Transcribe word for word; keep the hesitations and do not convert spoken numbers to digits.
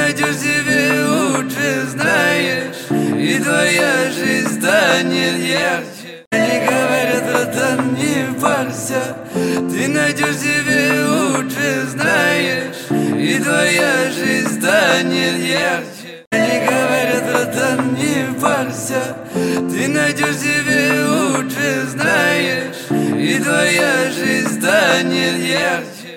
найдешь себе лучше, знаешь, и твоя жизнь станет ярче. Они говорят, братан, не парься, ты найдешь себе лучше, знаешь, и твоя жизнь станет ярче. Они говорят, братан, не парься, ты найдешь себе лучше, знаешь, и твоя жизнь станет ярче.